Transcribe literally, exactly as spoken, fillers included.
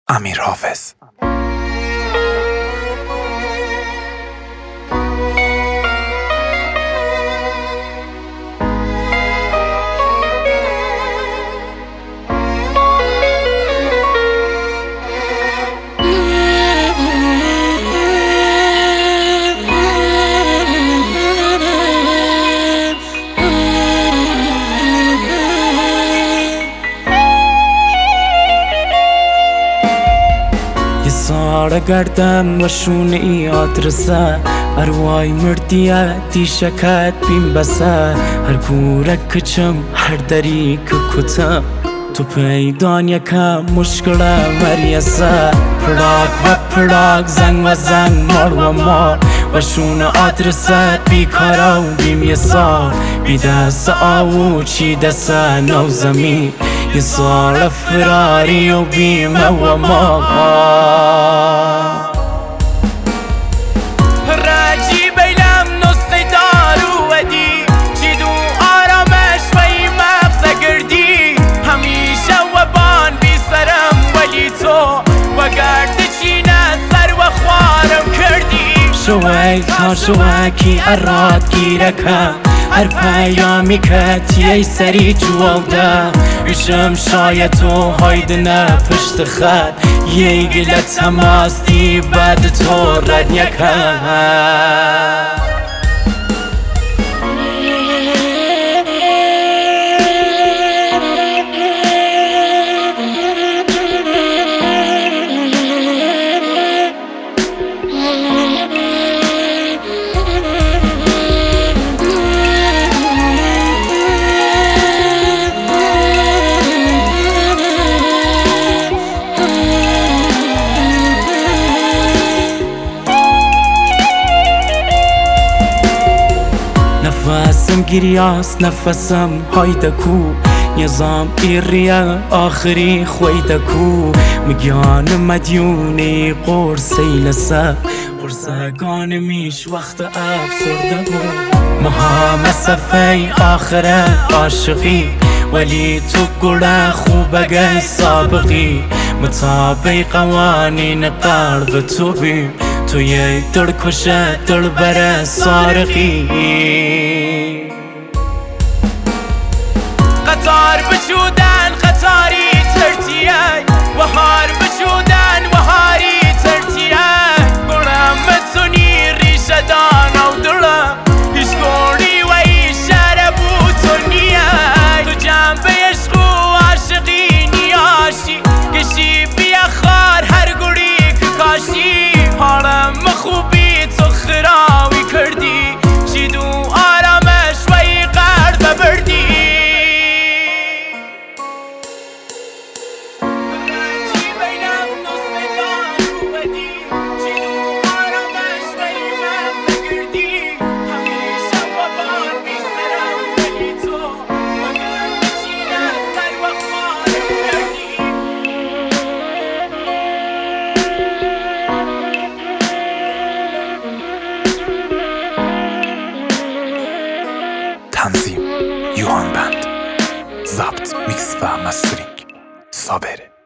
امیر حافظ. ساړه گردم و شونه ای آدرسه اروای مردیه دیشکت بیم بسه هر گوره کچم هر دری که کتم تو پیدان یکم مشکل مریسه پراک و پراک زنگ و زنگ مار و مار و شونه آدرسه بیکارا و بیم یه سال بی دست آو چی دست نو زمین یه سال فراری و بیمه و ما راجی بیلم نسخه دارو ودی چی دو آرامش و ای مغز گردی همیشه و بان بی سرم ولی تو و گرد چینه سر و خوارم کردی شوی تا شوکی اراد گیرکم هر پیامی که تیه سری جوالده ویشم شاید تو هایدنه پشت خط یه گله تماستی بعد تو رد یکم نفسم گریاست نفسم هایدکو نظام ایریه آخری خویدکو میگیان مدیونی قرصی لسه قرصگان میش وقت افسرده بود مها مسافه آخره عاشقی ولی تو گله خوبه سابقی مطابق قوانین قلب تو بی تو یه دل کشه دل بره سارقی قطار بچودن قطاری ترتیه و هار بچودن و هاری ترتیه گلم متونی ریشه دان و دلم هیچ گولی و ایشه ربو تو نیه تو جنبه عشق و عاشقی نیاشی کشی بیا خار هر گولی که کاشی حالم خوبی تو خراوی کردی چی دو آرامش و ای قرد بردی تنظیم یوهان بند، ضبط میکس و مسترینگ صابره.